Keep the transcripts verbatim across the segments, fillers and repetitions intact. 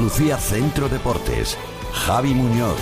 Andalucía Centro Deportes. Javi Muñoz.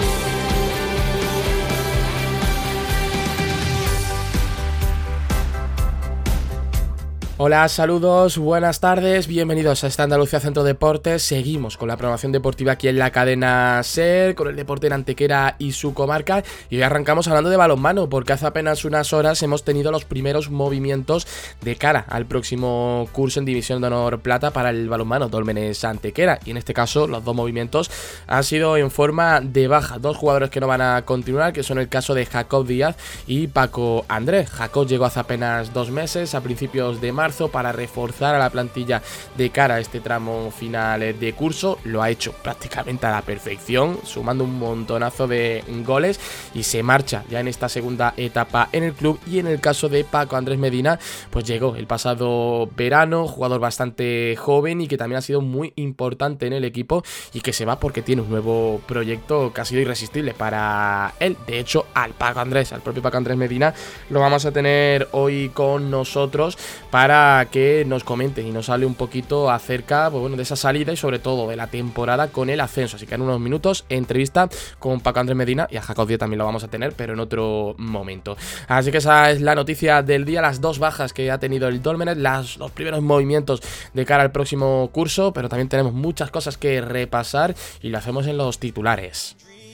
Hola, saludos, buenas tardes, bienvenidos a esta Andalucía Centro Deportes. Seguimos con la programación deportiva aquí en la cadena SER, con el deporte en Antequera y su comarca. Y hoy arrancamos hablando de balonmano, porque hace apenas unas horas hemos tenido los primeros movimientos de cara al próximo curso en División de Honor Plata para el balonmano Dólmenes Antequera. Y en este caso los dos movimientos han sido en forma de baja. Dos jugadores que no van a continuar, que son el caso de Jacob Díaz y Paco Andrés. Jacob llegó hace apenas dos meses, a principios de marzo, para reforzar a la plantilla de cara a este tramo final de curso. Lo ha hecho prácticamente a la perfección, sumando un montonazo de goles, y se marcha ya en esta segunda etapa en el club. Y en el caso de Paco Andrés Medina, pues llegó el pasado verano, jugador bastante joven y que también ha sido muy importante en el equipo, y que se va porque tiene un nuevo proyecto que ha sido irresistible para él. De hecho, al Paco Andrés, al propio Paco Andrés Medina, lo vamos a tener hoy con nosotros para que nos comente y nos hable un poquito acerca, pues bueno, de esa salida y sobre todo de la temporada con el ascenso. Así que en unos minutos, entrevista con Paco Andrés Medina, y a Jacob Díaz también lo vamos a tener, pero en otro momento. Así que esa es la noticia del día, las dos bajas que ha tenido el Dólmenes, las, los primeros movimientos de cara al próximo curso, pero también tenemos muchas cosas que repasar y lo hacemos en los titulares.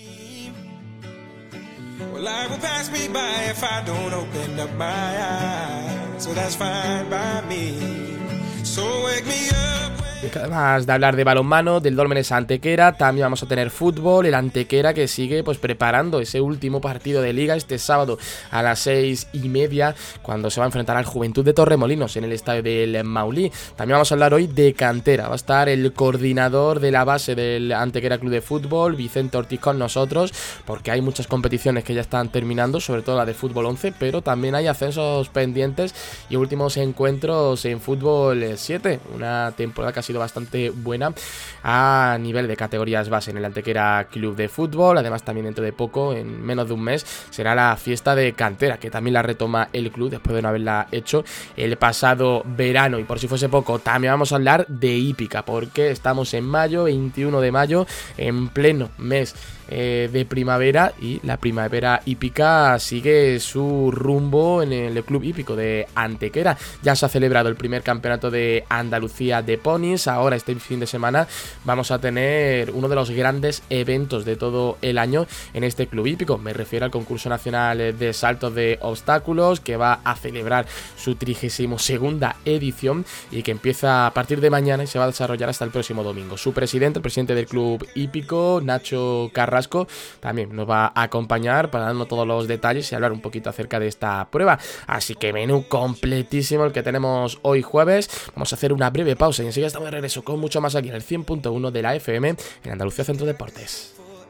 Well, life will pass me by if I don't open up my eyes, so that's fine by me. So wake me up. Además de hablar de balonmano, del Dólmenes Antequera, también vamos a tener fútbol. El Antequera que sigue pues preparando ese último partido de liga este sábado a las seis y media, cuando se va a enfrentar al Juventud de Torremolinos en el estadio del Maulí. También vamos a hablar hoy de cantera. Va a estar el coordinador de la base del Antequera Club de Fútbol, Vicente Ortiz, con nosotros, porque hay muchas competiciones que ya están terminando, sobre todo la de fútbol once, pero también hay ascensos pendientes y últimos encuentros en fútbol siete, una temporada que ha sido bastante buena a nivel de categorías base en el Antequera Club de Fútbol. Además, también dentro de poco, en menos de un mes, será la fiesta de cantera, que también la retoma el club después de no haberla hecho el pasado verano. Y por si fuese poco, también vamos a hablar de hípica, porque estamos en mayo, veintiuno de mayo, en pleno mes Eh, de primavera, y la primavera hípica sigue su rumbo en el club hípico de Antequera. Ya se ha celebrado el primer campeonato de Andalucía de ponis. Ahora este fin de semana vamos a tener uno de los grandes eventos de todo el año en este club hípico. Me refiero al concurso nacional de saltos de obstáculos, que va a celebrar su trigésima segunda edición y que empieza a partir de mañana y se va a desarrollar hasta el próximo domingo. Su presidente, el presidente del club hípico, Nacho Carrasco, también nos va a acompañar para darnos todos los detalles y hablar un poquito acerca de esta prueba. Así que menú completísimo el que tenemos hoy jueves. Vamos a hacer una breve pausa y enseguida estamos de regreso con mucho más aquí en el cien punto uno de la F M en Andalucía Centro Deportes.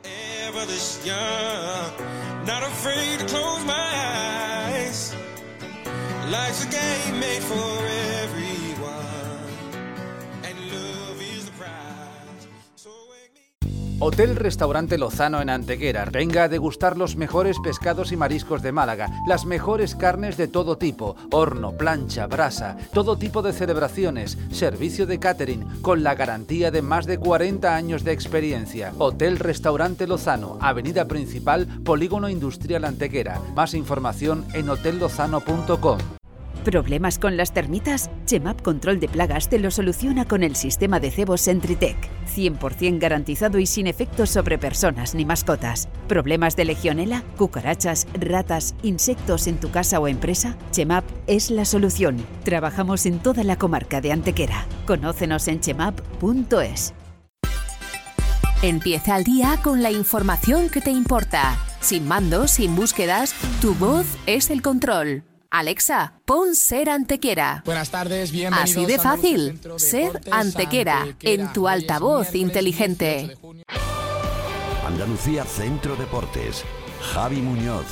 Hotel Restaurante Lozano en Antequera. Venga a degustar los mejores pescados y mariscos de Málaga, las mejores carnes de todo tipo, horno, plancha, brasa, todo tipo de celebraciones, servicio de catering, con la garantía de más de cuarenta años de experiencia. Hotel Restaurante Lozano, Avenida Principal, Polígono Industrial Antequera. Más información en hotel lozano punto com. ¿Problemas con las termitas? Chemap Control de Plagas te lo soluciona con el sistema de cebos Sentritec. cien por ciento garantizado y sin efectos sobre personas ni mascotas. ¿Problemas de legionela, cucarachas, ratas, insectos en tu casa o empresa? Chemap es la solución. Trabajamos en toda la comarca de Antequera. Conócenos en chemap punto es. Empieza el día con la información que te importa. Sin mandos, sin búsquedas, tu voz es el control. Alexa, pon Ser Antequera. Buenas tardes, bienvenidos. Así de fácil, Ser Antequera, en tu altavoz inteligente. Andalucía Centro Deportes. Javi Muñoz.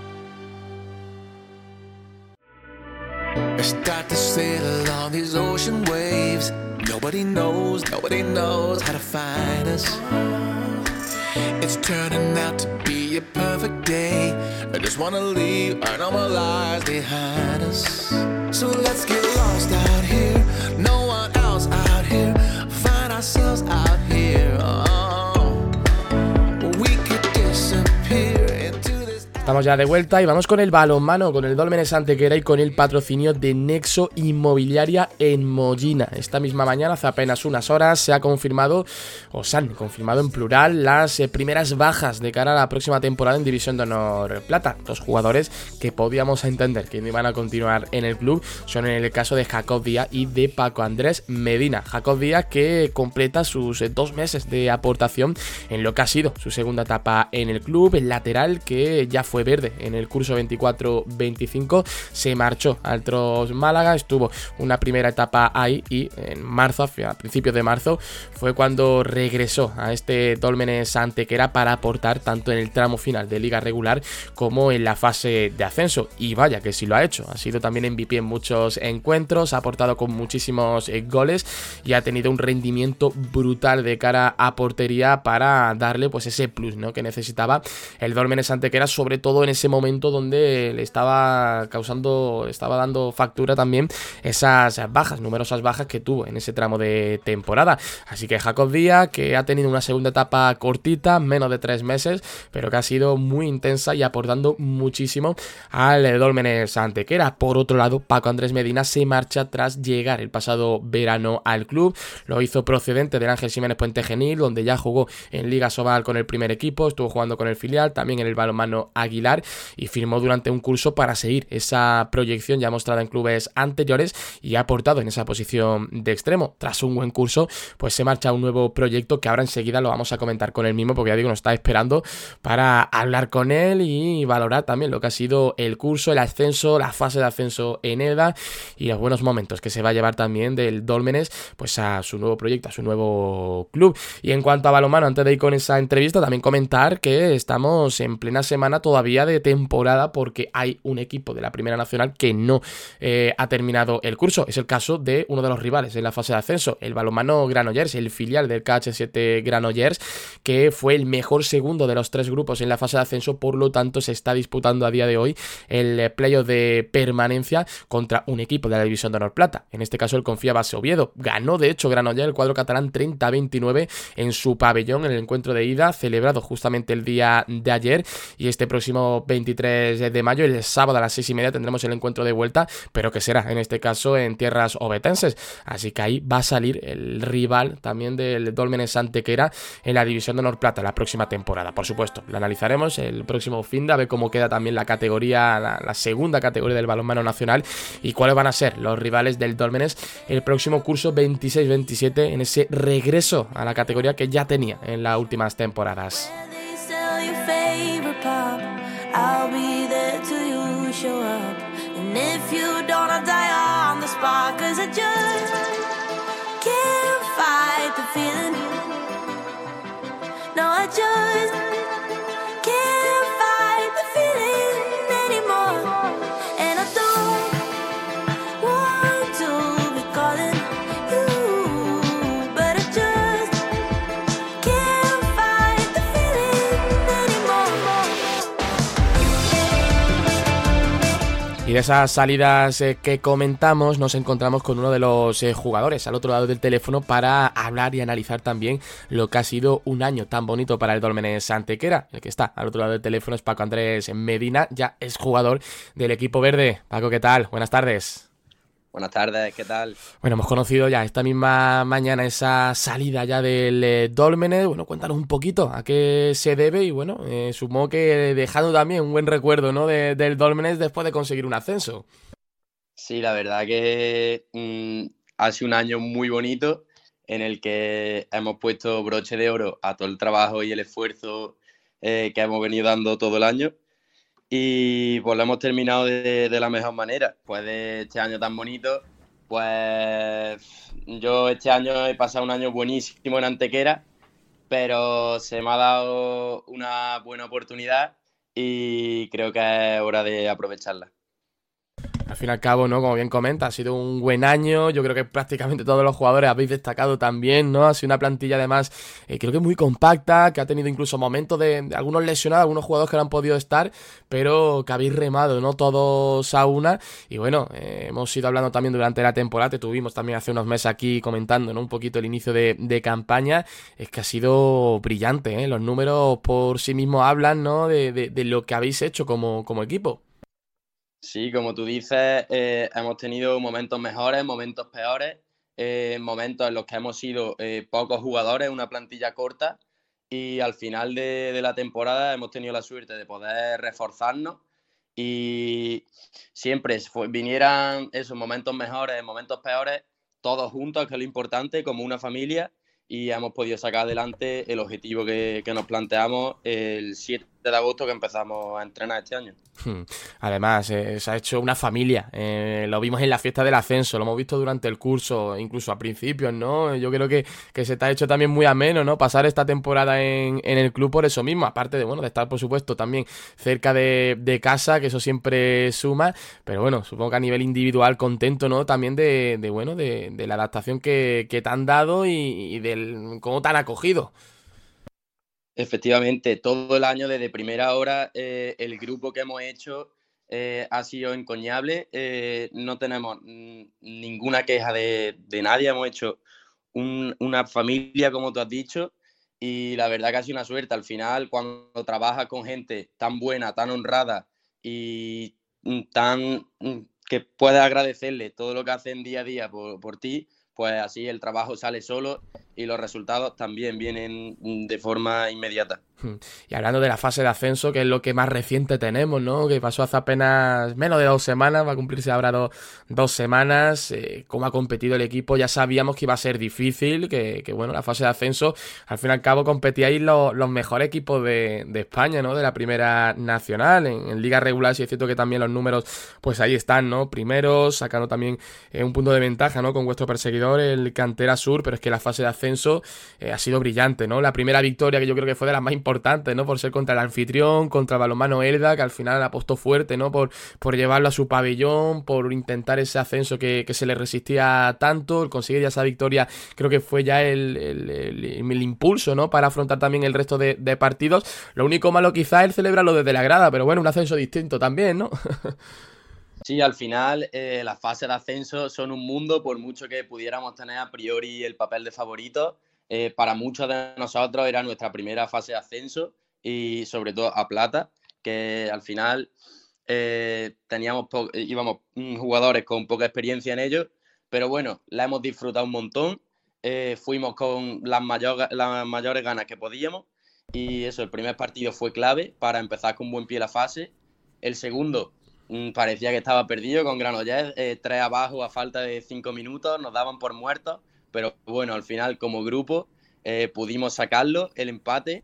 Start to sail along these ocean waves. Nobody knows, nobody knows how to find us. It's turning out to be a perfect day. I just wanna leave our normal lives behind us. So let's get lost out here. No one else out here. Find ourselves out here. Estamos ya de vuelta y vamos con el balonmano, con el Dólmenes Antequera y con el patrocinio de Nexo Inmobiliaria en Mollina. Esta misma mañana, hace apenas unas horas, se ha confirmado, o se han confirmado en plural, las eh, primeras bajas de cara a la próxima temporada en División de Honor Plata. Dos jugadores que podíamos entender que no iban a continuar en el club son en el caso de Jacob Díaz y de Paco Andrés Medina. Jacob Díaz, que completa sus eh, dos meses de aportación en lo que ha sido su segunda etapa en el club. El lateral, que ya fue verde en el curso veinticuatro veinticinco, se marchó al Tros Málaga, estuvo una primera etapa ahí y en marzo, a principios de marzo, fue cuando regresó a este Dólmenes Antequera para aportar tanto en el tramo final de liga regular como en la fase de ascenso. Y vaya que sí lo ha hecho, ha sido también M V P en muchos encuentros, ha aportado con muchísimos eh, goles y ha tenido un rendimiento brutal de cara a portería para darle pues ese plus, ¿no?, que necesitaba el Dólmenes Antequera, sobre todo en ese momento donde le estaba causando, estaba dando factura también esas bajas, numerosas bajas que tuvo en ese tramo de temporada. Así que Jacob Díaz, que ha tenido una segunda etapa cortita, menos de tres meses, pero que ha sido muy intensa y aportando muchísimo al Dólmenes Antequera. Por otro lado, Paco Andrés Medina se marcha tras llegar el pasado verano al club. Lo hizo procedente del Ángel Jiménez Puente Genil, donde ya jugó en Liga Sobal con el primer equipo, estuvo jugando con el filial, también en el balonmano Aguilar, y firmó durante un curso para seguir esa proyección ya mostrada en clubes anteriores y ha aportado en esa posición de extremo. Tras un buen curso, pues se marcha a un nuevo proyecto que ahora enseguida lo vamos a comentar con él mismo, porque ya digo, nos está esperando para hablar con él y valorar también lo que ha sido el curso, el ascenso, la fase de ascenso en EDA y los buenos momentos que se va a llevar también del Dólmenes pues a su nuevo proyecto, a su nuevo club. Y en cuanto a balonmano, antes de ir con esa entrevista, también comentar que estamos en plena semana todavía de temporada, porque hay un equipo de la Primera Nacional que no eh, ha terminado el curso. Es el caso de uno de los rivales en la fase de ascenso, el balonmano Granollers, el filial del K H siete Granollers, que fue el mejor segundo de los tres grupos en la fase de ascenso. Por lo tanto, se está disputando a día de hoy el playoff de permanencia contra un equipo de la División de Honor Plata, en este caso el Confía Base Oviedo. Ganó de hecho Granollers, el cuadro catalán, treinta a veintinueve en su pabellón en el encuentro de ida, celebrado justamente el día de ayer. Y este próximo veintitrés de mayo, el sábado a las seis y media, tendremos el encuentro de vuelta, pero que será en este caso en tierras ovetenses. Así que ahí va a salir el rival también del Dólmenes Antequera en la División de Honor Plata la próxima temporada. Por supuesto, lo analizaremos el próximo fin de a ver cómo queda también la categoría, la, la segunda categoría del balonmano nacional, y cuáles van a ser los rivales del Dólmenes el próximo curso veintiséis veintisiete, en ese regreso a la categoría que ya tenía en las últimas temporadas. I'll be there till you show up. And if you don't, I'll die on the spot. Cause I just can't fight the feeling. No, I just can't fight the feeling anymore. And I don't want to be calling you, but I just can't fight the feeling anymore. Y de esas salidas eh, que comentamos, nos encontramos con uno de los eh, jugadores al otro lado del teléfono para hablar y analizar también lo que ha sido un año tan bonito para el Dólmenes Antequera. El que está al otro lado del teléfono es Paco Andrés Medina, ya es jugador del equipo verde. Paco, ¿qué tal? Buenas tardes. Buenas tardes, ¿qué tal? Bueno, hemos conocido ya esta misma mañana esa salida ya del eh, Dólmenes. Bueno, cuéntanos un poquito a qué se debe y bueno, eh, supongo que dejando también un buen recuerdo, ¿no?, de, del Dólmenes después de conseguir un ascenso. Sí, la verdad que mmm, ha sido un año muy bonito en el que hemos puesto broche de oro a todo el trabajo y el esfuerzo eh, que hemos venido dando todo el año. Y pues lo hemos terminado de, de la mejor manera. Pues de este año tan bonito, pues yo este año he pasado un año buenísimo en Antequera, pero se me ha dado una buena oportunidad y creo que es hora de aprovecharla. Al fin y al cabo, ¿no? Como bien comenta, ha sido un buen año. Yo creo que prácticamente todos los jugadores habéis destacado también, ¿no? Ha sido una plantilla además, eh, creo que muy compacta, que ha tenido incluso momentos de, de algunos lesionados, algunos jugadores que no han podido estar, pero que habéis remado, ¿no? Todos a una. Y bueno, eh, hemos ido hablando también durante la temporada, te tuvimos también hace unos meses aquí comentando, ¿no? Un poquito el inicio de, de campaña. Es que ha sido brillante, ¿eh? Los números por sí mismos hablan, ¿no? De, de, de lo que habéis hecho como, como equipo. Sí, como tú dices, eh, hemos tenido momentos mejores, momentos peores, eh, momentos en los que hemos sido eh, pocos jugadores, una plantilla corta, y al final de, de la temporada hemos tenido la suerte de poder reforzarnos y siempre fue, vinieran esos momentos mejores, momentos peores, todos juntos, que es lo importante, como una familia, y hemos podido sacar adelante el objetivo que, que nos planteamos el siete de agosto que empezamos a entrenar este año. Además, eh, se ha hecho una familia, eh, lo vimos en la fiesta del ascenso, lo hemos visto durante el curso, incluso a principios, ¿no? Yo creo que, que se te ha hecho también muy ameno, ¿no? Pasar esta temporada en, en el club por eso mismo, aparte de, bueno, de estar, por supuesto, también cerca de, de casa, que eso siempre suma, pero bueno, supongo que a nivel individual contento, ¿no? También de, de bueno, de, de la adaptación que, que te han dado y, y del cómo te han acogido. Efectivamente, todo el año desde primera hora eh, el grupo que hemos hecho eh, ha sido encomiable, eh, no tenemos n- ninguna queja de, de nadie, hemos hecho un- una familia como tú has dicho y la verdad que ha sido una suerte. Al final, cuando trabajas con gente tan buena, tan honrada y mm, tan mm, que puedes agradecerle todo lo que hacen día a día por, por ti, pues así el trabajo sale solo y los resultados también vienen de forma inmediata. Y hablando de la fase de ascenso, que es lo que más reciente tenemos, ¿no? Que pasó hace apenas menos de dos semanas, va a cumplirse ahora do, dos semanas. Eh, cómo ha competido el equipo, ya sabíamos que iba a ser difícil, que, que bueno, la fase de ascenso, al fin y al cabo competíais los, los mejores equipos de, de España, ¿no? De la primera nacional. En, en liga regular sí es cierto que también los números, pues ahí están, ¿no? Primeros, sacando también eh, un punto de ventaja, ¿no? Con vuestro perseguidor, el Cantera Sur, pero es que la fase de ascenso eh, ha sido brillante, ¿no? La primera victoria que yo creo que fue de las más importantes, ¿no? Por ser contra el anfitrión, contra el Balonmano Elda, que al final apostó fuerte, ¿no? Por, por llevarlo a su pabellón, por intentar ese ascenso que, que se le resistía tanto, el conseguir ya esa victoria, creo que fue ya el, el, el, el impulso, ¿no? Para afrontar también el resto de, de partidos. Lo único malo quizás es celebrarlo desde la grada, pero bueno, un ascenso distinto también, ¿no? Sí, al final eh, las fases de ascenso son un mundo, por mucho que pudiéramos tener a priori el papel de favorito. Eh, para muchos de nosotros era nuestra primera fase de ascenso y sobre todo a plata, que al final eh, teníamos po- íbamos mm, jugadores con poca experiencia en ello, pero bueno, la hemos disfrutado un montón, eh, fuimos con las, mayor, las mayores ganas que podíamos y eso, el primer partido fue clave para empezar con buen pie la fase. El segundo mm, parecía que estaba perdido con Granollers, eh, tres abajo a falta de cinco minutos, nos daban por muertos. Pero bueno, al final como grupo eh, pudimos sacarlo, el empate,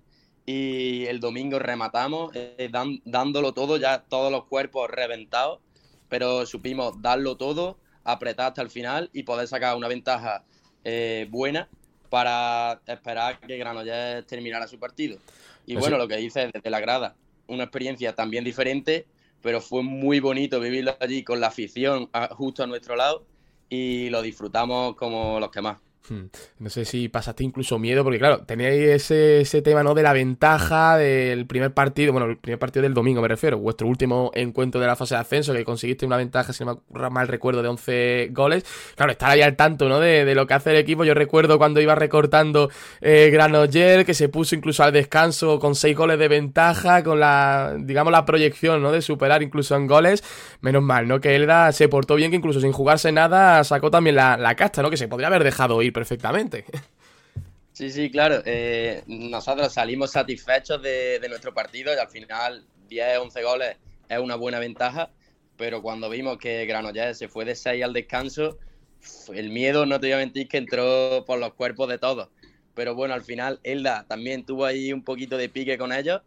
y el domingo rematamos eh, dan, dándolo todo, ya todos los cuerpos reventados, pero supimos darlo todo, apretar hasta el final y poder sacar una ventaja eh, buena para esperar que Granollers terminara su partido. Y Pues bueno, sí. lo que dices desde la grada, una experiencia también diferente, pero fue muy bonito vivirlo allí con la afición a, justo a nuestro lado. Y lo disfrutamos como los que más. Hmm. No sé si pasaste incluso miedo, porque claro, teníais ese, ese tema, ¿no? De la ventaja del primer partido, bueno, el primer partido del domingo me refiero, vuestro último encuentro de la fase de ascenso, que conseguiste una ventaja, si no me mal recuerdo, de once goles. Claro, estar ahí al tanto, ¿no? De, de lo que hace el equipo. Yo recuerdo cuando iba recortando eh, Granollers, que se puso incluso al descanso con seis goles de ventaja, con la, digamos, la proyección, ¿no? De superar incluso en goles. Menos mal, ¿no? Que Elda se portó bien, que incluso sin jugarse nada sacó también la, la casta, ¿no? Que se podría haber dejado ir perfectamente. Sí, sí, claro. Eh, nosotros salimos satisfechos de, de nuestro partido y al final diez, once goles es una buena ventaja, pero cuando vimos que Granollers se fue de seis al descanso, el miedo, no te voy a mentir, que entró por los cuerpos de todos. Pero bueno, al final Elda también tuvo ahí un poquito de pique con ellos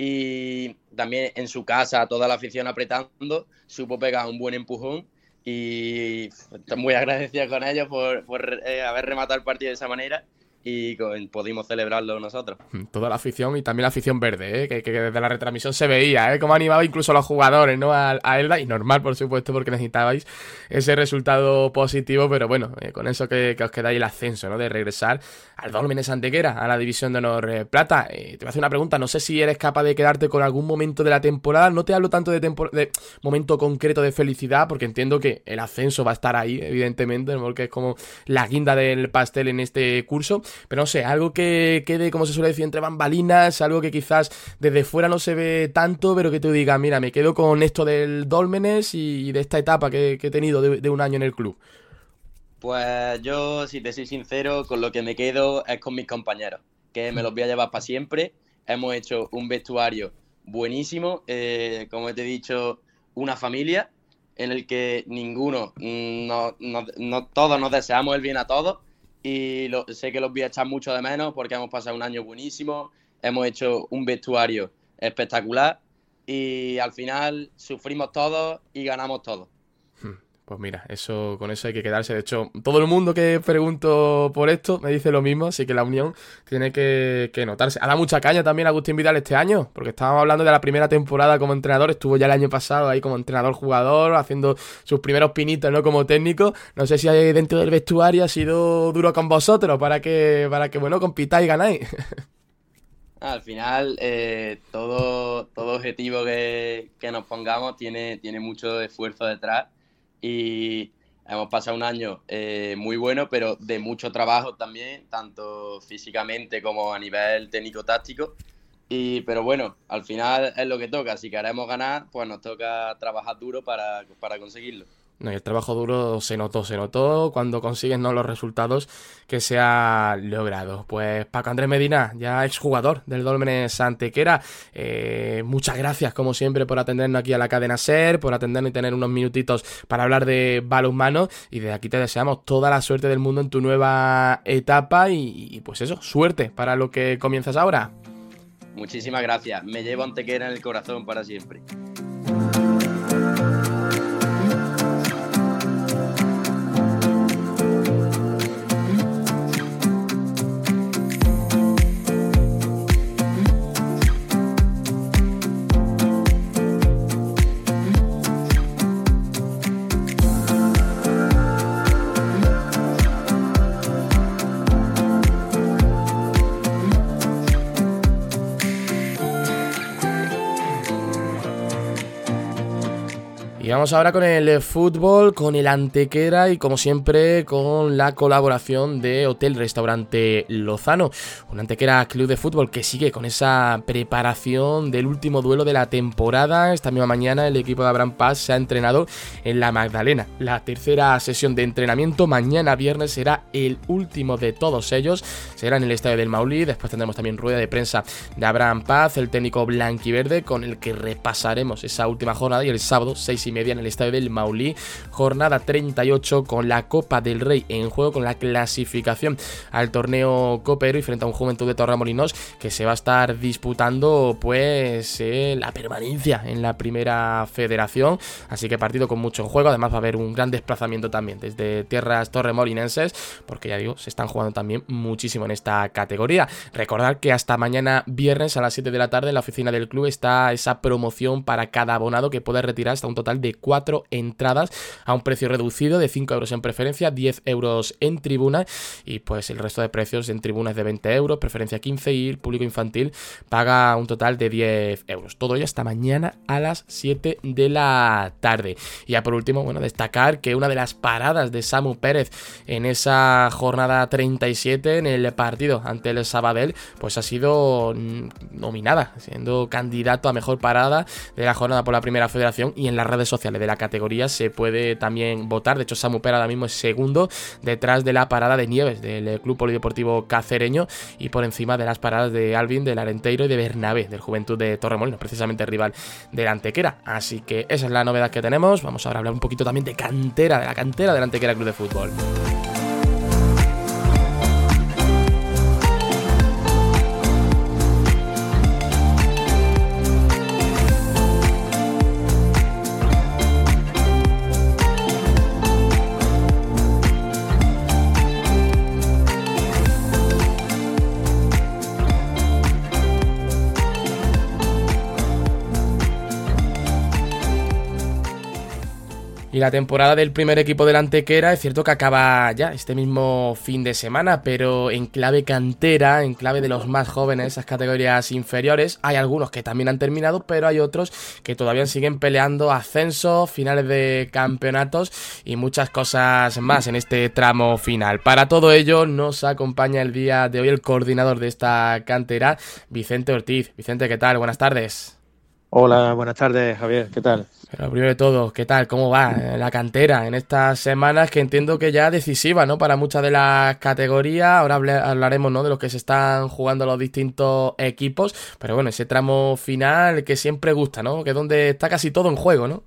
y también en su casa toda la afición apretando, supo pegar un buen empujón y estoy muy agradecido con ellos por, por eh, haber rematado el partido de esa manera. y con, pudimos celebrarlo nosotros. Toda la afición y también la afición verde, ¿eh? que, que desde la retransmisión se veía, ¿eh? Cómo animaba incluso a los jugadores, ¿no? A, a Elda, y normal, por supuesto, porque necesitabais ese resultado positivo, pero bueno, eh, con eso que, que os quedáis el ascenso, ¿no? De regresar al Dólmenes Antequera, a la División de Honor eh, Plata. Eh, te voy a hacer una pregunta, no sé si eres capaz de quedarte con algún momento de la temporada, no te hablo tanto de, tempor- de momento concreto de felicidad, porque entiendo que el ascenso va a estar ahí, evidentemente, porque es como la guinda del pastel en este curso. Pero no sé, algo que quede, como se suele decir, entre bambalinas, algo que quizás desde fuera no se ve tanto, pero que tú digas, mira, me quedo con esto del Dólmenes y de esta etapa que, que he tenido de, de un año en el club. Pues yo, si te soy sincero, con lo que me quedo es con mis compañeros, que me los voy a llevar para siempre. Hemos hecho un vestuario buenísimo, eh, como te he dicho, una familia en el que ninguno, no, no, no, todos nos deseamos el bien a todos. Y lo, sé que los voy a echar mucho de menos porque hemos pasado un año buenísimo, hemos hecho un vestuario espectacular y al final sufrimos todos y ganamos todos. Pues mira, eso con eso hay que quedarse. De hecho, todo el mundo que pregunto por esto me dice lo mismo, así que la unión tiene que, que notarse. Ha dado mucha caña también a Agustín Vidal este año, porque estábamos hablando de la primera temporada como entrenador, estuvo ya el año pasado ahí como entrenador-jugador, haciendo sus primeros pinitos, ¿no? Como técnico. No sé si dentro del vestuario ha sido duro con vosotros para que, para que bueno, compitáis y ganáis. Al final, eh, todo, todo objetivo que, que nos pongamos tiene, tiene mucho esfuerzo detrás. Y hemos pasado un año eh, muy bueno, pero de mucho trabajo también, tanto físicamente como a nivel técnico-táctico. Y, pero bueno, al final es lo que toca. Si queremos ganar, pues nos toca trabajar duro para, para conseguirlo. No, y el trabajo duro se notó, se notó cuando consigues, ¿no?, los resultados que se ha logrado. Pues Paco Andrés Medina, ya exjugador del Dólmenes Antequera, eh, muchas gracias como siempre por atendernos aquí a la cadena SER, por atendernos y tener unos minutitos para hablar de balonmano, y desde aquí te deseamos toda la suerte del mundo en tu nueva etapa y, y pues eso, suerte para lo que comienzas ahora. Muchísimas gracias, me llevo Antequera en el corazón para siempre. Y vamos ahora con el fútbol, con el Antequera y como siempre con la colaboración de Hotel Restaurante Lozano. Un Antequera club de fútbol que sigue con esa preparación del último duelo de la temporada. Esta misma mañana el equipo de Abraham Paz se ha entrenado en la Magdalena. La tercera sesión de entrenamiento mañana viernes será el último de todos ellos. Será en el estadio del Maulí. Después tendremos también rueda de prensa de Abraham Paz, el técnico blanquiverde, con el que repasaremos esa última jornada, y el sábado seis y media en el estadio del Maulí, jornada treinta y ocho con la Copa del Rey en juego, con la clasificación al torneo copero y frente a un Juventud de Torremolinos que se va a estar disputando pues eh, la permanencia en la primera federación, así que partido con mucho en juego. Además va a haber un gran desplazamiento también desde tierras torremolinenses, porque ya digo, se están jugando también muchísimo en esta categoría. Recordar que hasta mañana viernes a las siete de la tarde en la oficina del club está esa promoción para cada abonado que puede retirar hasta un total de cuatro entradas a un precio reducido de cinco euros en preferencia, diez euros en tribuna, y pues el resto de precios en tribuna es de veinte euros, preferencia quince, y el público infantil paga un total de diez euros. Todo ello hasta mañana a las siete de la tarde. Y ya por último, bueno, destacar que una de las paradas de Samu Pérez en esa jornada treinta y siete en el partido ante el Sabadell, pues ha sido nominada, siendo candidato a mejor parada de la jornada por la primera federación, y en las redes sociales de la categoría se puede también votar. De hecho, Samu Pérez ahora mismo es segundo, detrás de la parada de Nieves del Club Polideportivo Cacereño y por encima de las paradas de Alvin del Arenteiro y de Bernabé del Juventud de Torremolinos, precisamente rival del Antequera. Así que esa es la novedad que tenemos. Vamos ahora a hablar un poquito también de cantera, de la cantera del Antequera Club de Fútbol. Y la temporada del primer equipo del Antequera es cierto que acaba ya este mismo fin de semana, pero en clave cantera, en clave de los más jóvenes, esas categorías inferiores, hay algunos que también han terminado, pero hay otros que todavía siguen peleando ascensos, finales de campeonatos y muchas cosas más en este tramo final. Para todo ello nos acompaña el día de hoy el coordinador de esta cantera, Vicente Ortiz. Vicente, ¿qué tal? Buenas tardes. Hola, buenas tardes, Javier, ¿qué tal? Pero primero de todo, ¿qué tal? ¿Cómo va la cantera en estas semanas que entiendo que ya decisiva, ¿no? Para muchas de las categorías. Ahora hablaremos, ¿no? De los que se están jugando los distintos equipos. Pero bueno, ese tramo final que siempre gusta, ¿no? Que es donde está casi todo en juego, ¿no?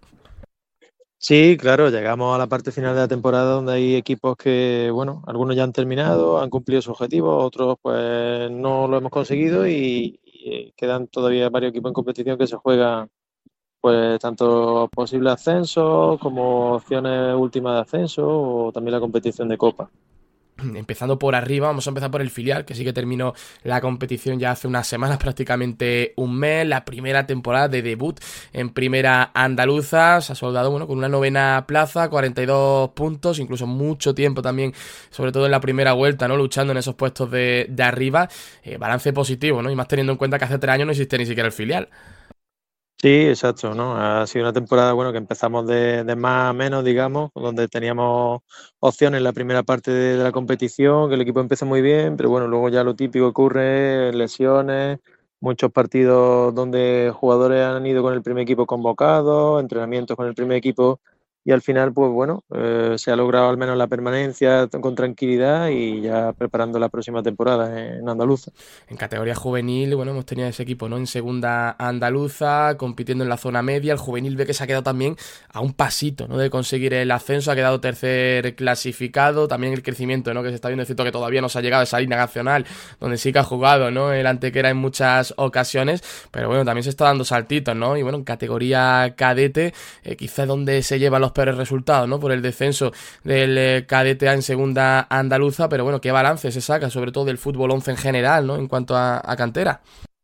Sí, claro, llegamos a la parte final de la temporada donde hay equipos que, bueno, algunos ya han terminado, han cumplido su objetivo, otros pues no lo hemos conseguido y, y quedan todavía varios equipos en competición que se juegan pues tanto posibles ascensos como opciones últimas de ascenso o también la competición de Copa. Empezando por arriba, vamos a empezar por el filial, que sí que terminó la competición ya hace unas semanas, prácticamente un mes, la primera temporada de debut en primera andaluza, se ha soldado bueno, con una novena plaza, cuarenta y dos puntos, incluso mucho tiempo también, sobre todo en la primera vuelta, ¿no? Luchando en esos puestos de, de arriba, eh, balance positivo, ¿no? Y más teniendo en cuenta que hace tres años no existe ni siquiera el filial. Sí, exacto, ¿no? Ha sido una temporada, bueno, que empezamos de, de más a menos, digamos, donde teníamos opciones en la primera parte de, de la competición, que el equipo empezó muy bien, pero bueno, luego ya lo típico ocurre, lesiones, muchos partidos donde jugadores han ido con el primer equipo convocados, entrenamientos con el primer equipo, y al final, pues bueno, eh, se ha logrado al menos la permanencia con tranquilidad y ya preparando la próxima temporada en Andaluza. En categoría juvenil, bueno, hemos tenido ese equipo, ¿no? En segunda andaluza, compitiendo en la zona media. El juvenil ve que se ha quedado también a un pasito, ¿no? De conseguir el ascenso, ha quedado tercer clasificado. También el crecimiento, ¿no? Que se está viendo, es cierto que todavía no se ha llegado a esa línea nacional, donde sí que ha jugado, ¿no? El Antequera en muchas ocasiones, pero bueno, también se está dando saltitos, ¿no? Y bueno, en categoría cadete, eh, quizás donde se llevan los peores resultados, ¿no? Por el descenso del eh, cadete A en segunda andaluza, pero bueno, qué balance se saca, sobre todo del fútbol once en general, ¿no? En cuanto a, a cantera.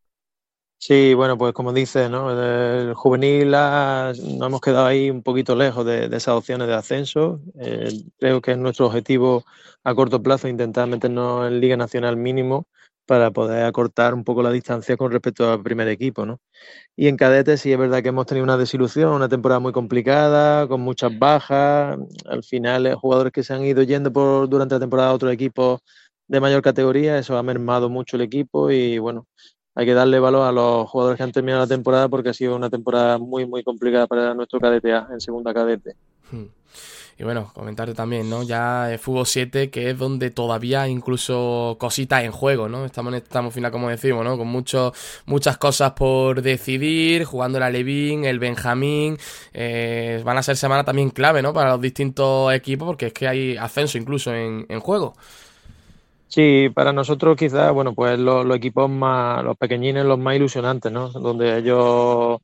Sí, bueno, pues como dices, ¿no? El juvenil ha, nos hemos quedado ahí un poquito lejos de, de esas opciones de ascenso. Eh, creo que es nuestro objetivo a corto plazo intentar meternos en Liga Nacional mínimo para poder acortar un poco la distancia con respecto al primer equipo, ¿no? Y en cadete sí es verdad que hemos tenido una desilusión, una temporada muy complicada, con muchas bajas. Al final, eh, jugadores que se han ido yendo por, durante la temporada a otros equipos de mayor categoría, eso ha mermado mucho el equipo y bueno, hay que darle valor a los jugadores que han terminado la temporada porque ha sido una temporada muy, muy complicada para nuestro cadete A en segunda cadete. Hmm. Y bueno, comentarte también, ¿no? Ya el fútbol siete, que es donde todavía incluso cositas en juego, ¿no? Estamos en este tramo final, como decimos, ¿no? Con mucho, muchas cosas por decidir, jugando el Alevín, el Benjamín. Eh, van a ser semanas también clave, ¿no? Para los distintos equipos, porque es que hay ascenso incluso en, en juego. Sí, para nosotros quizás, bueno, pues los, los equipos más, los pequeñines, los más ilusionantes, ¿no? Donde ellos,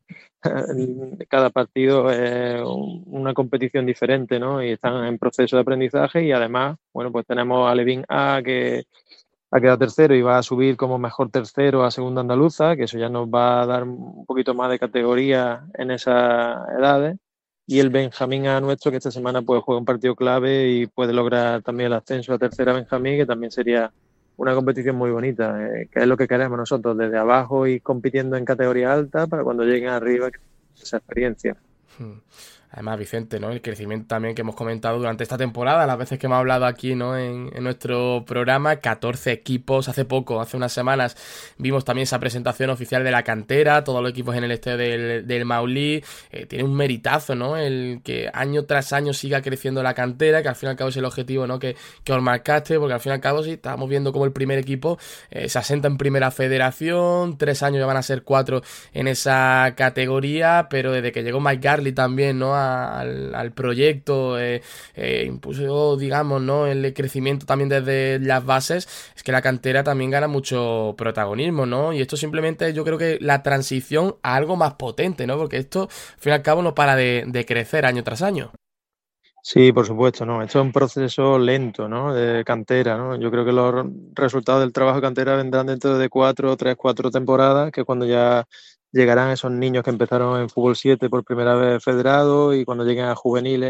cada partido es un, una competición diferente, ¿no? Y están en proceso de aprendizaje y además, bueno, pues tenemos a Alevín A que ha quedado tercero y va a subir como mejor tercero a segunda andaluza, que eso ya nos va a dar un poquito más de categoría en esas edades. Y el Benjamín A nuestro, que esta semana pues juega un partido clave y puede lograr también el ascenso a tercera Benjamín, que también sería una competición muy bonita, eh, que es lo que queremos nosotros, desde abajo y compitiendo en categoría alta para cuando lleguen arriba, esa experiencia. Hmm. Además, Vicente, ¿no? El crecimiento también que hemos comentado durante esta temporada, las veces que hemos hablado aquí, ¿no? En, en nuestro programa, catorce equipos. Hace poco, hace unas semanas, vimos también esa presentación oficial de la cantera, todos los equipos en el estadio del, del Maulí. Eh, tiene un meritazo, ¿no? El que año tras año siga creciendo la cantera, que al fin y al cabo es el objetivo, ¿no? Que, que os marcaste, porque al fin y al cabo sí, estábamos viendo cómo el primer equipo eh, se asenta en primera federación, tres años ya van a ser cuatro en esa categoría, pero desde que llegó Mike Garley también, ¿no? Al, al proyecto, eh, eh, impuso, digamos, ¿no? El crecimiento también desde las bases, es que la cantera también gana mucho protagonismo, ¿no? Y esto simplemente yo creo que la transición a algo más potente, ¿no? Porque esto, al fin y al cabo, no para de, de crecer año tras año. Sí, por supuesto, ¿no? Esto es un proceso lento, ¿no? De cantera, ¿no? Yo creo que los resultados del trabajo de cantera vendrán dentro de cuatro, tres, cuatro temporadas, que es cuando ya llegarán esos niños que empezaron en fútbol siete por primera vez federado y cuando lleguen a juveniles,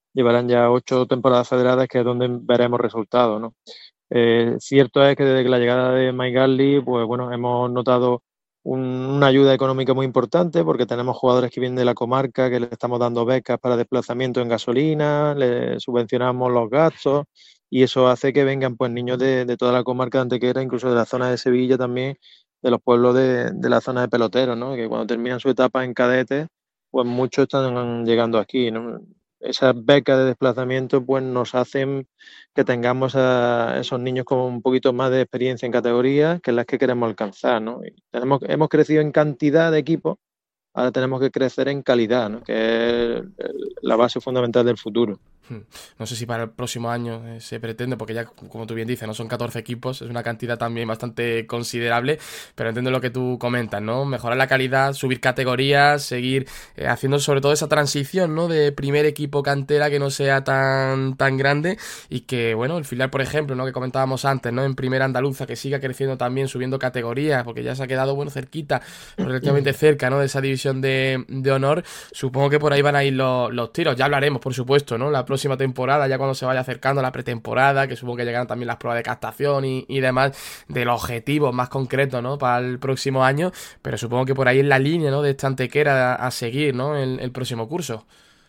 llevarán ya ocho temporadas federadas, que es donde veremos resultados, ¿no? Eh, cierto es que desde la llegada de Mike Garley, pues bueno, hemos notado un, una ayuda económica muy importante, porque tenemos jugadores que vienen de la comarca, que le estamos dando becas para desplazamiento en gasolina, le subvencionamos los gastos, y eso hace que vengan pues niños de, de toda la comarca de Antequera, incluso de la zona de Sevilla también, de los pueblos de, de la zona de peloteros, ¿no? Que cuando terminan su etapa en cadetes, pues muchos están llegando aquí, ¿no? Esas becas de desplazamiento pues nos hacen que tengamos a esos niños con un poquito más de experiencia en categorías, que es las que queremos alcanzar, ¿no? Y tenemos, hemos crecido en cantidad de equipos, ahora tenemos que crecer en calidad, ¿no? Que es la base fundamental del futuro. No sé si para el próximo año eh, se pretende, porque ya, como tú bien dices, no son catorce equipos, es una cantidad también bastante considerable, pero entiendo lo que tú comentas, ¿no? Mejorar la calidad, subir categorías, seguir eh, haciendo sobre todo esa transición, ¿no? De primer equipo cantera que no sea tan, tan grande, y que, bueno, el filial, por ejemplo, ¿no? Que comentábamos antes, ¿no? En primera andaluza, que siga creciendo también, subiendo categorías, porque ya se ha quedado, bueno, cerquita, relativamente cerca, ¿no? De esa división de, de honor. Supongo que por ahí van a ir los, los tiros, ya hablaremos, por supuesto, ¿no? La próxima temporada, ya cuando se vaya acercando la pretemporada, que supongo que llegarán también las pruebas de captación y, y demás, del objetivo más concreto, ¿no? Para el próximo año, pero supongo que por ahí es la línea, ¿no? De esta Antequera a, a seguir, ¿no? El, el próximo curso.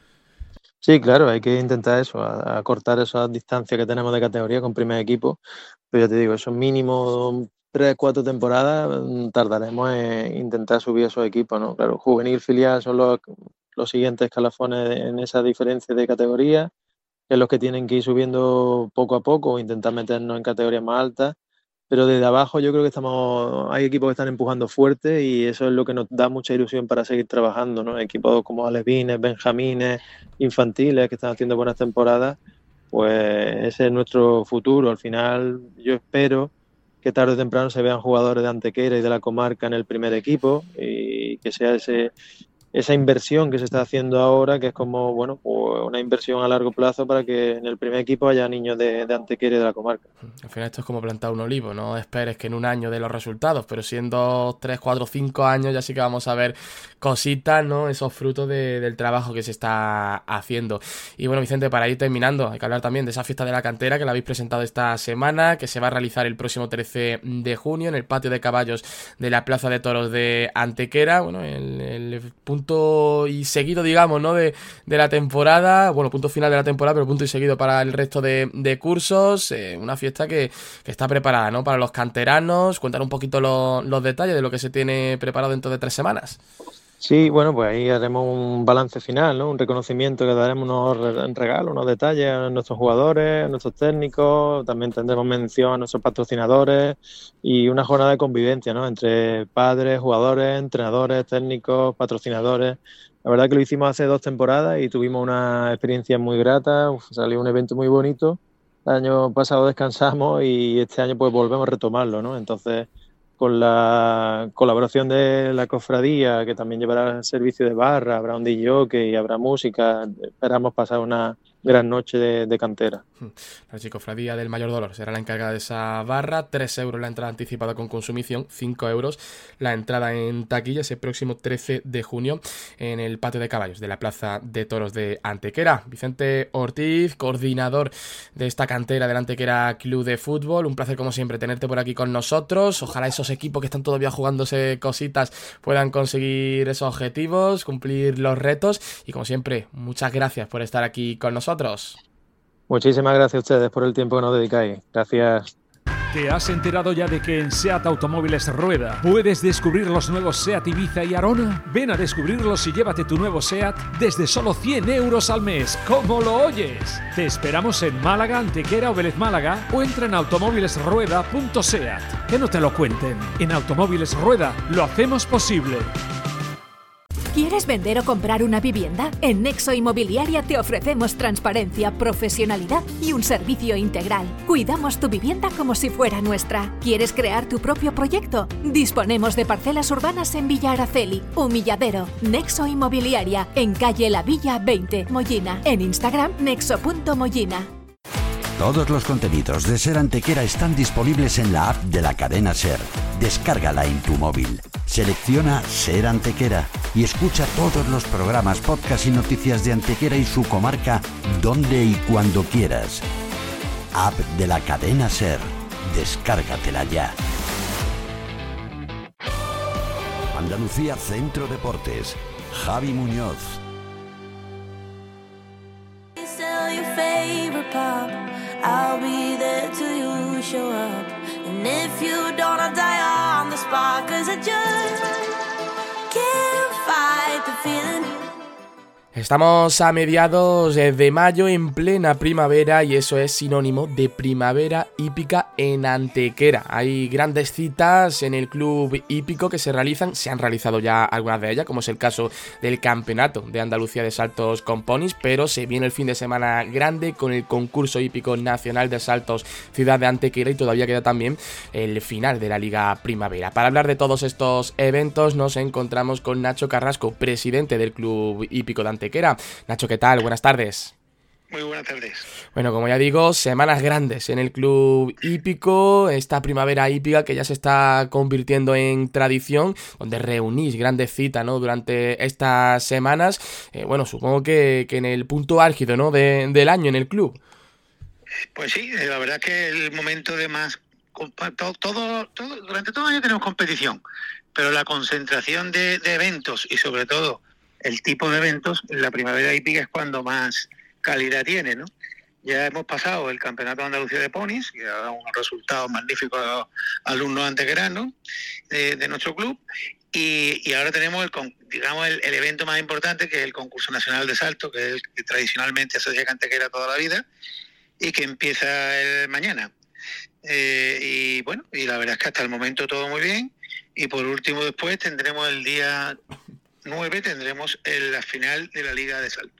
Sí, claro, hay que intentar eso, acortar esas distancias que tenemos de categoría con primer equipo, pero ya te digo, eso mínimo tres, cuatro temporadas tardaremos en intentar subir esos equipos, ¿no? Claro, juvenil, filial son los, los siguientes escalafones en esa diferencia de categoría, que es los que tienen que ir subiendo poco a poco o intentar meternos en categorías más altas, pero desde abajo yo creo que estamos, hay equipos que están empujando fuerte, y eso es lo que nos da mucha ilusión para seguir trabajando, ¿no? Equipos como alevines, benjamines, infantiles, que están haciendo buenas temporadas, pues ese es nuestro futuro. Al final yo espero que tarde o temprano se vean jugadores de Antequera y de la comarca en el primer equipo, y que sea ese esa inversión que se está haciendo ahora, que es como, bueno, pues una inversión a largo plazo para que en el primer equipo haya niños de, de Antequera y de la comarca. Al final esto es como plantar un olivo, no esperes que en un año dé los resultados, pero si en dos, tres, cuatro, cinco años ya sí que vamos a ver cositas, ¿no? Esos frutos de, del trabajo que se está haciendo. Y bueno, Vicente, para ir terminando, hay que hablar también de esa fiesta de la cantera que la habéis presentado esta semana, que se va a realizar el próximo trece de junio en el patio de caballos de la Plaza de Toros de Antequera. Bueno, el, el punto y seguido, digamos, ¿no? De, de la temporada, bueno, punto final de la temporada, pero punto y seguido para el resto de, de cursos. Eh, una fiesta que, que está preparada, ¿no? Para los canteranos. Cuéntanos un poquito lo, los detalles de lo que se tiene preparado dentro de tres semanas. Sí, bueno, pues ahí haremos un balance final, ¿no? Un reconocimiento, que daremos unos regalos, unos detalles a nuestros jugadores, a nuestros técnicos, también tendremos mención a nuestros patrocinadores, y una jornada de convivencia, ¿no? Entre padres, jugadores, entrenadores, técnicos, patrocinadores. La verdad que lo hicimos hace dos temporadas y tuvimos una experiencia muy grata. Uf, salió un evento muy bonito. El año pasado descansamos y este año pues volvemos a retomarlo, ¿no? Entonces, con la colaboración de la cofradía, que también llevará servicio de barra, habrá un D J y habrá música, esperamos pasar una gran noche de, de cantera. La Chicofradía del Mayor Dolor será la encargada de esa barra. Tres euros la entrada anticipada con consumición, cinco euros la entrada en taquilla, ese próximo trece de junio en el patio de caballos de la Plaza de Toros de Antequera. Vicente Ortiz, coordinador de esta cantera del Antequera Club de Fútbol, un placer como siempre tenerte por aquí con nosotros. Ojalá esos equipos que están todavía jugándose cositas puedan conseguir esos objetivos, cumplir los retos, y como siempre, muchas gracias por estar aquí con nosotros. Muchísimas gracias a ustedes por el tiempo que nos dedicáis. Gracias. ¿Te has enterado ya de que en SEAT Automóviles Rueda puedes descubrir los nuevos SEAT Ibiza y Arona? Ven a descubrirlos y llévate tu nuevo SEAT desde solo cien euros al mes. ¿Cómo lo oyes? Te esperamos en Málaga, Antequera o Vélez Málaga, o entra en automóviles rueda punto seat. Que no te lo cuenten. En Automóviles Rueda lo hacemos posible. ¿Quieres vender o comprar una vivienda? En Nexo Inmobiliaria te ofrecemos transparencia, profesionalidad y un servicio integral. Cuidamos tu vivienda como si fuera nuestra. ¿Quieres crear tu propio proyecto? Disponemos de parcelas urbanas en Villa Araceli, Humilladero. Nexo Inmobiliaria, en calle La Villa veinte, Mollina. En Instagram, nexo punto mollina. Todos los contenidos de SER Antequera están disponibles en la app de la cadena SER. Descárgala en tu móvil. Selecciona Ser Antequera y escucha todos los programas, podcast y noticias de Antequera y su comarca donde y cuando quieras. App de la cadena Ser. Descárgatela ya. Andalucía Centro Deportes. Javi Muñoz. Sell your favorite pop. I'll be there till you show up. And if you don't, I'll die on the spot. Cause I just can't fight the feeling. Estamos a mediados de mayo, en plena primavera, y eso es sinónimo de primavera hípica en Antequera. Hay grandes citas en el club hípico que se realizan, se han realizado ya algunas de ellas, como es el caso del Campeonato de Andalucía de Saltos con Ponis, pero se viene el fin de semana grande con el concurso hípico nacional de saltos Ciudad de Antequera, y todavía queda también el final de la Liga Primavera. Para hablar de todos estos eventos nos encontramos con Nacho Carrasco, presidente del club hípico de Antequera. Nacho, ¿qué tal? Buenas tardes. Muy buenas tardes. Bueno, como ya digo, semanas grandes en el club hípico, esta primavera hípica que ya se está convirtiendo en tradición, donde reunís grandes citas, ¿no?, durante estas semanas. Eh, bueno, supongo que, que en el punto álgido, ¿no?, de, del año en el club. Pues sí, la verdad que el momento de más... Todo, todo, todo, durante todo el año tenemos competición, pero la concentración de, de eventos y sobre todo el tipo de eventos, en la primavera hípica es cuando más calidad tiene, ¿no? Ya hemos pasado el Campeonato de Andalucía de Ponis, que ha dado unos resultados magníficos a los alumnos antequeranos de, de nuestro club, y, y ahora tenemos el, digamos, el, el evento más importante, que es el Concurso Nacional de Salto, que es el que tradicionalmente asocia a Antequera toda la vida, y que empieza el mañana. Eh, y bueno, y la verdad es que hasta el momento todo muy bien, y por último después tendremos el día nueve, tendremos el, la final de la Liga de Salto.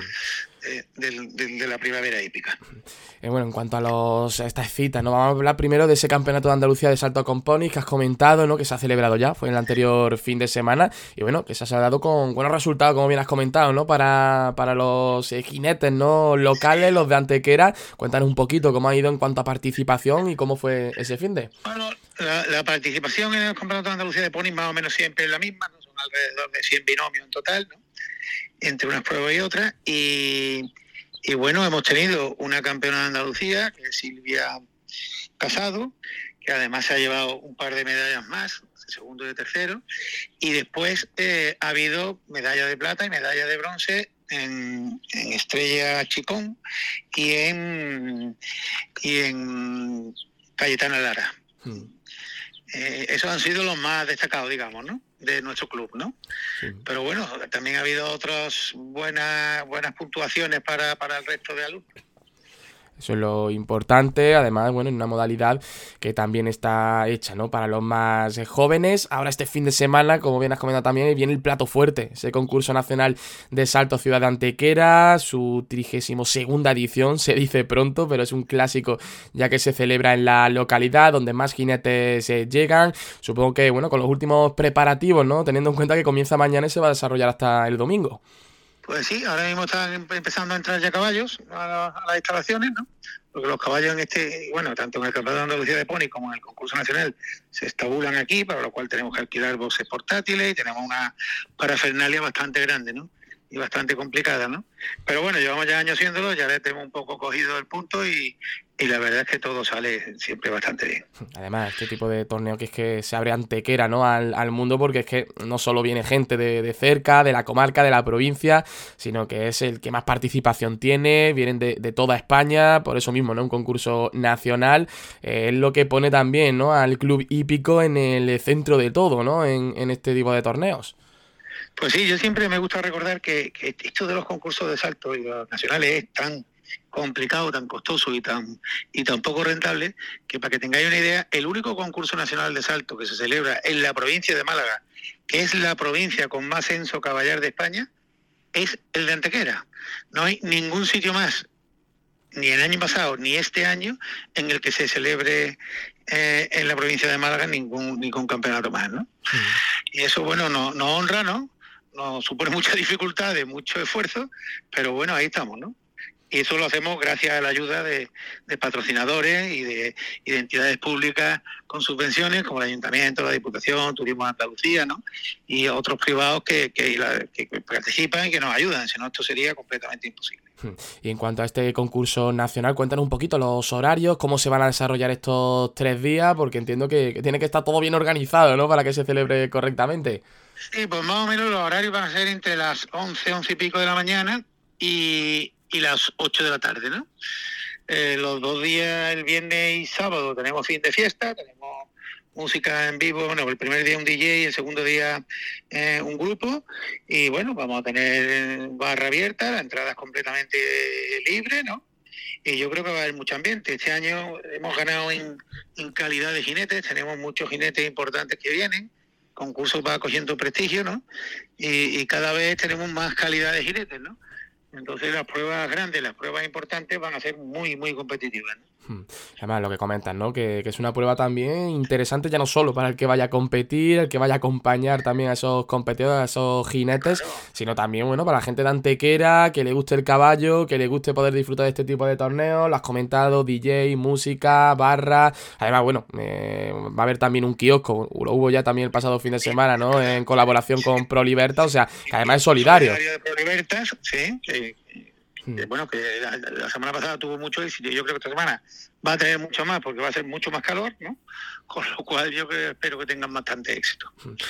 De, de, de, de la primavera hípica. Eh, bueno, en cuanto a los a estas citas, ¿no? Vamos a hablar primero de ese Campeonato de Andalucía de Salto con Ponis que has comentado, ¿no?, que se ha celebrado ya, fue en el anterior fin de semana, y bueno, que se ha dado con buenos resultados, como bien has comentado, ¿no?, para, para los eh, jinetes, ¿no?, locales, los de Antequera. Cuéntanos un poquito cómo ha ido en cuanto a participación y cómo fue ese fin de. Bueno, la, la participación en el Campeonato de Andalucía de Ponis más o menos siempre es la misma, ¿no? Son alrededor de cien binomios en total, ¿no?, entre unas pruebas y otras, y, y bueno, hemos tenido una campeona de Andalucía, que es Silvia Casado, que además se ha llevado un par de medallas más, de segundo y de tercero, y después eh, ha habido medalla de plata y medalla de bronce en, en Estrella Chicón y en, y en Cayetana Lara. Hmm. Eh, esos han sido los más destacados, digamos, ¿no?, de nuestro club, ¿no? Sí. Pero bueno, también ha habido otras buenas buenas puntuaciones para, para el resto de alumnos. Eso es lo importante, además, bueno, en una modalidad que también está hecha, ¿no?, para los más jóvenes. Ahora este fin de semana, como bien has comentado también, viene el plato fuerte, ese concurso nacional de salto Ciudad de Antequera, su trigésimo segunda edición, se dice pronto, pero es un clásico ya que se celebra en la localidad, donde más jinetes eh, llegan. Supongo que, bueno, con los últimos preparativos, ¿no?, teniendo en cuenta que comienza mañana y se va a desarrollar hasta el domingo. Pues sí, ahora mismo están empezando a entrar ya caballos a, a las instalaciones, ¿no? Porque los caballos en este, bueno, tanto en el Campeonato de Andalucía de Pony como en el concurso nacional se estabulan aquí, para lo cual tenemos que alquilar boxes portátiles y tenemos una parafernalia bastante grande, ¿no?, y bastante complicada, ¿no? Pero bueno, llevamos ya años haciéndolo, ya le tenemos un poco cogido el punto y, y la verdad es que todo sale siempre bastante bien. Además, este tipo de torneo que es que se abre Antequera, ¿no?, al, al mundo, porque es que no solo viene gente de, de cerca, de la comarca, de la provincia, sino que es el que más participación tiene, vienen de, de toda España, por eso mismo, ¿no?, un concurso nacional, eh, es lo que pone también, ¿no?, al club hípico en el centro de todo, ¿no?, en, en este tipo de torneos. Pues sí, yo siempre me gusta recordar que, que esto de los concursos de salto y los nacionales es tan complicado, tan costoso y tan y tan poco rentable, que para que tengáis una idea, el único concurso nacional de salto que se celebra en la provincia de Málaga, que es la provincia con más censo caballar de España, es el de Antequera. No hay ningún sitio más, ni el año pasado ni este año, en el que se celebre eh, en la provincia de Málaga ningún ningún campeonato más, ¿no? Sí. Y eso, bueno, nos no honra, ¿no? Nos supone mucha dificultad, mucho esfuerzo, pero bueno, ahí estamos, ¿no? Y eso lo hacemos gracias a la ayuda de, de patrocinadores y de, y de entidades públicas con subvenciones, como el Ayuntamiento, la Diputación, Turismo de Andalucía, ¿no? Y otros privados que, que, que participan y que nos ayudan, si no esto sería completamente imposible. Y en cuanto a este concurso nacional, cuéntanos un poquito los horarios, cómo se van a desarrollar estos tres días, porque entiendo que, que tiene que estar todo bien organizado, ¿no?, para que se celebre correctamente. Sí, pues más o menos los horarios van a ser entre las once, once y pico de la mañana y, y las ocho de la tarde, ¿no? Eh, los dos días, el viernes y sábado, tenemos fin de fiesta, tenemos música en vivo, bueno, el primer día un D J y el segundo día eh, un grupo, y bueno, vamos a tener barra abierta, la entrada es completamente libre, ¿no? Y yo creo que va a haber mucho ambiente. Este año hemos ganado en, en calidad de jinetes, tenemos muchos jinetes importantes que vienen, concurso va cogiendo prestigio, ¿no? Y, y cada vez tenemos más calidad de jinetes, ¿no? Entonces las pruebas grandes, las pruebas importantes van a ser muy, muy competitivas, ¿no? Además, lo que comentan, ¿no? Que, que es una prueba también interesante, ya no solo para el que vaya a competir, el que vaya a acompañar también a esos competidores, a esos jinetes, claro, sino también, bueno, para la gente de Antequera, que le guste el caballo, que le guste poder disfrutar de este tipo de torneos. Lo has comentado, D J, música, barra. Además, bueno, eh, va a haber también un kiosco, lo hubo ya también el pasado fin de semana, ¿no? En colaboración con ProLibertas, o sea, que además es solidario. Solidario de ProLibertas, sí, sí. Que, bueno, que la, la semana pasada tuvo mucho éxito y yo creo que esta semana va a tener mucho más porque va a ser mucho más calor, ¿no? Con lo cual yo creo, espero que tengan bastante éxito.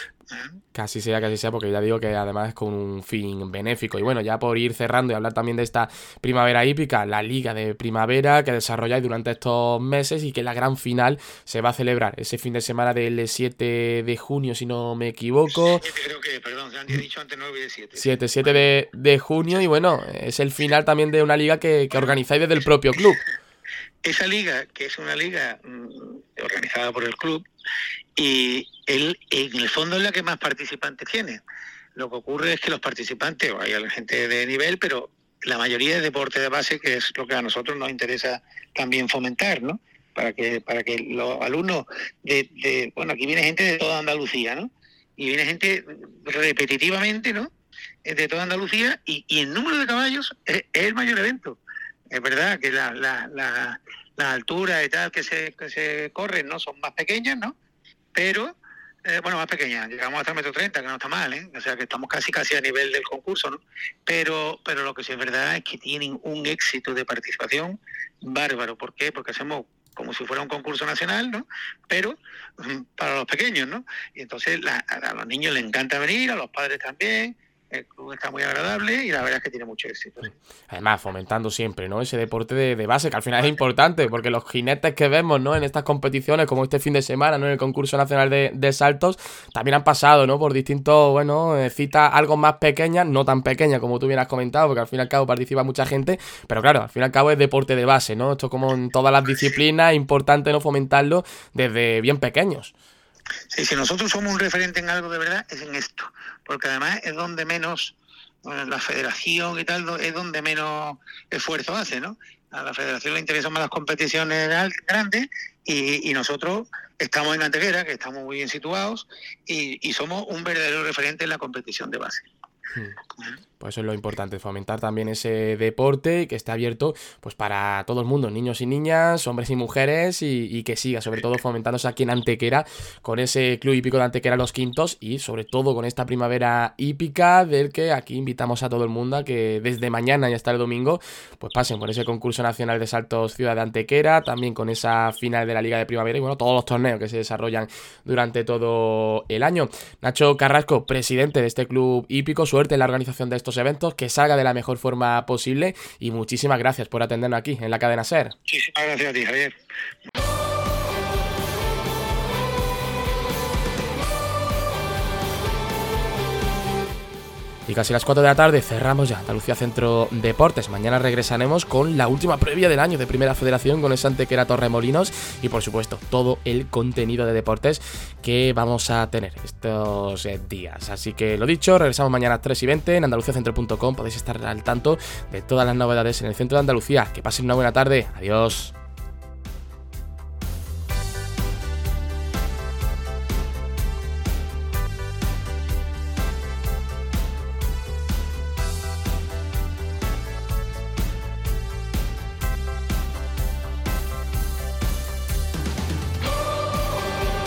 Casi sea, casi sea, porque ya digo que además es con un fin benéfico. Y bueno, ya por ir cerrando y hablar también de esta primavera hípica, la Liga de Primavera que desarrolláis durante estos meses y que la gran final se va a celebrar ese fin de semana del siete de junio, si no me equivoco. siete creo que, perdón, han dicho antes nueve y siete. siete, siete de, de junio y bueno, es el final también de una liga que, que organizáis desde el propio club. Esa liga, que es una liga mmm, organizada por el club, y él, en el fondo es la que más participantes tiene. Lo que ocurre es que los participantes, hay gente de nivel, pero la mayoría es deporte de base, que es lo que a nosotros nos interesa también fomentar, ¿no? Para que para que los alumnos de, de bueno, aquí viene gente de toda Andalucía, ¿no? Y viene gente repetitivamente, ¿no? De toda Andalucía, y, y el número de caballos es, es el mayor evento. Es verdad que la, la, la, la altura y tal que se, que se corren, ¿no?, son más pequeñas, ¿no? Pero, eh, bueno, más pequeñas, llegamos hasta el metro treinta, que no está mal, ¿eh? O sea, que estamos casi casi a nivel del concurso, ¿no? Pero, pero lo que sí es verdad es que tienen un éxito de participación bárbaro. ¿Por qué? Porque hacemos como si fuera un concurso nacional, ¿no? Pero para los pequeños, ¿no? Y entonces la, a los niños les encanta venir, a los padres también. El club está muy agradable y la verdad es que tiene mucho éxito. ¿Sí? Además, fomentando siempre, ¿no?, ese deporte de, de base, que al final es importante, porque los jinetes que vemos, ¿no?, en estas competiciones, como este fin de semana, ¿no?, en el concurso nacional de, de saltos, también han pasado, ¿no?, por distintos, bueno, eh, citas algo más pequeñas, no tan pequeñas como tú bien has comentado, porque al fin y al cabo participa mucha gente, pero claro, al fin y al cabo es deporte de base, ¿no? Esto como en todas las disciplinas, es importante, ¿no?, fomentarlo desde bien pequeños. Sí, si nosotros somos un referente en algo de verdad, es en esto, porque además es donde menos, bueno, la federación y tal, es donde menos esfuerzo hace, ¿no? A la federación le interesan más las competiciones grandes y, y nosotros estamos en Antequera, que estamos muy bien situados, y, y somos un verdadero referente en la competición de base. Hmm. Pues eso es lo importante, fomentar también ese deporte que esté abierto pues para todo el mundo, niños y niñas, hombres y mujeres, y, y que siga sobre todo fomentándose aquí en Antequera con ese Club Hípico de Antequera Los Quintos y sobre todo con esta primavera hípica del que aquí invitamos a todo el mundo a que desde mañana y hasta el domingo pues pasen por ese concurso nacional de saltos Ciudad de Antequera, también con esa final de la Liga de Primavera y bueno, todos los torneos que se desarrollan durante todo el año. Nacho Carrasco, presidente de este Club Hípico, suerte en la organización de estos eventos, que salga de la mejor forma posible y muchísimas gracias por atendernos aquí en la cadena SER. Muchísimas gracias a ti, Javier. Y casi a las cuatro de la tarde cerramos ya Andalucía Centro Deportes. Mañana regresaremos con la última previa del año de Primera Federación con esa Antequera Torremolinos y por supuesto todo el contenido de deportes que vamos a tener estos días. Así que lo dicho, regresamos mañana a las tres y veinte en andalucía centro punto com. Podéis estar al tanto de todas las novedades en el centro de Andalucía. Que pasen una buena tarde. Adiós.